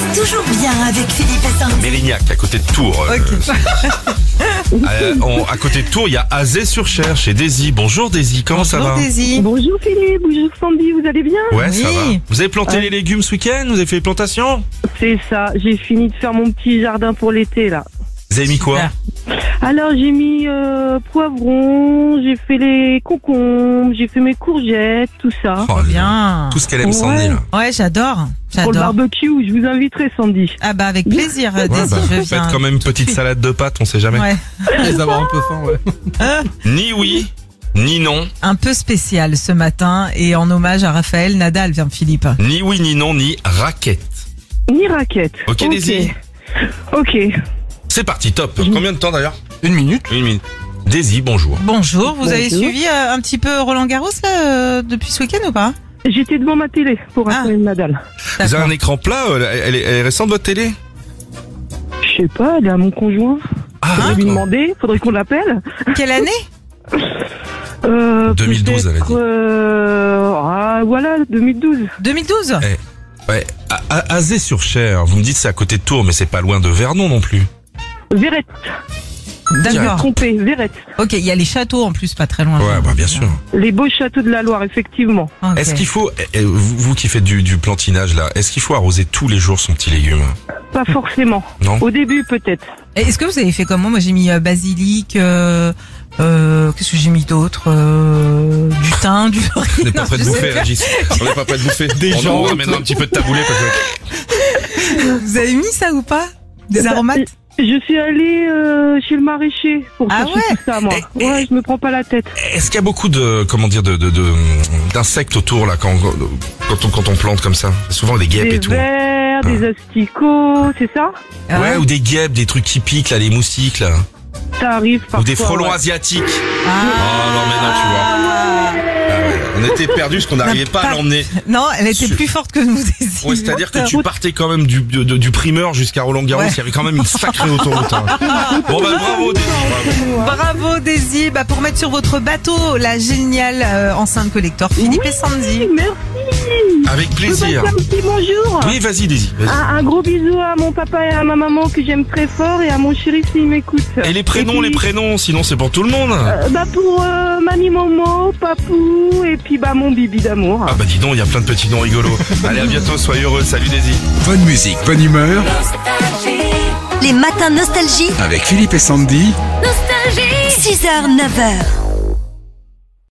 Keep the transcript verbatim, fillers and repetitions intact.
toujours bien avec Philippe et Sandy. Mérignac, à côté de Tours. euh, Ok. euh, on- à côté de Tours, il y a Azé-sur-Cher chez Daisy. Bonjour Daisy, comment ça va? Bonjour Daisy. Bonjour Philippe, bonjour Sandy, vous allez bien? Ouais, ça Oui. va. Vous avez planté les légumes ce week-end? Vous avez fait les plantations? C'est ça, j'ai fini de faire mon petit jardin pour l'été là. Vous avez mis quoi? Super. Alors j'ai mis euh, poivrons, j'ai fait les concombres, j'ai fait mes courgettes, tout ça. Oh, Bien. tout ce qu'elle aime, Ouais. Sandy, là. Ouais, j'adore. Pour le J'adore. barbecue, je vous inviterai Sandy. Ah bah avec plaisir, Ouais, Daisy, bah, je faites viens. quand même une tout de petite suite. salade de pâtes, on sait jamais. Ouais. Les avoir un peu faim, ouais. Ni oui, ni non, Un peu spécial ce matin et en hommage à Raphaël Nadal, vient Philippe. ni oui, ni non, ni raquette. Ni raquette. Ok, Daisy. Ok. C'est parti, top. Combien de temps d'ailleurs? Une minute. Une minute. Daisy, bonjour. Bonjour, vous avez Bonjour. suivi euh, un petit peu Roland Garros là euh, depuis ce week-end ou pas? J'étais devant ma télé pour Ah. Raphaël Nadal. Vous avez D'accord. un écran plat, euh, elle est, elle est récente votre télé? Je sais pas, elle est à mon conjoint. Ah, Je vais lui d'accord. demander, faudrait qu'on l'appelle. Quelle année? Euh, deux mille douze, peut-être, elle a dit. euh, ah voilà, deux mille douze. deux mille douze. Ouais, à- à- Azé-sur-Cher, vous me dites c'est à côté de Tours, mais c'est pas loin de Vernon non plus. Vérette, D'accord. trompé, Vérette. Ok, il y a les châteaux en plus, pas très loin. Ouais, bah bien sûr. Les beaux châteaux de la Loire, effectivement. Ok. Est-ce qu'il faut, eh, eh, vous, vous qui faites du, du plantinage là, est-ce qu'il faut arroser tous les jours son petit légume? Pas forcément. Non? Au début, peut-être. Et Est-ce que vous avez fait comment? Moi j'ai mis euh, basilic, euh, euh, qu'est-ce que j'ai mis d'autre? euh, Du thym, du On n'est pas Non, prêt de je sais bouffer, pas. Régis. On n'est pas prêt de bouffer. Des on gens. en ramène un petit peu de taboulé parce que... Vous avez mis ça ou pas? Des Bah, aromates? Je suis allée euh, chez le maraîcher pour Ah chercher ouais tout ça, moi. Eh, Ouais, je me prends pas la tête. Est-ce qu'il y a beaucoup de, comment dire, de, de, de- d'insectes autour là quand, quand on, quand on plante comme ça? Souvent des guêpes Des et tout. vers, des asticots, c'est ça? Ah Ouais, ou des guêpes, des trucs qui piquent là, les moustiques là. Ça arrive parfois. Ou des frelons ouais. asiatiques. Ah. Oh non mais non, tu vois. Ah ouais, on était perdus parce qu'on n'arrivait pas à l'emmener. Non, elle était Su- plus forte que nous. Daisy. Ouais, c'est-à-dire que tu partais quand même du, du, du primeur jusqu'à Roland Garros, Ouais. il y avait quand même une sacrée autoroute. Hein. Bon bah bravo Daisy, bravo. Bravo Daisy, bah, pour mettre sur votre bateau la géniale euh, enceinte collector Philippe Oui. et Sandy. Merci. Avec Je peux plaisir. passer un petit bonjour. Oui, vas-y Daisy, vas-y. Un, un gros bisou à mon papa et à ma maman que j'aime très fort et à mon chéri s'il m'écoute. Et les prénoms, puis, les prénoms, sinon c'est pour tout le monde. euh, Bah pour euh, Mamie Momo, Papou et puis bah mon bibi d'amour. Ah bah dis donc, il y a plein de petits noms rigolos. Allez, à bientôt, soyez heureux. Salut Daisy. Bonne musique, bonne humeur. Les matins nostalgie, Avec Philippe et Sandy. six heures neuf heures.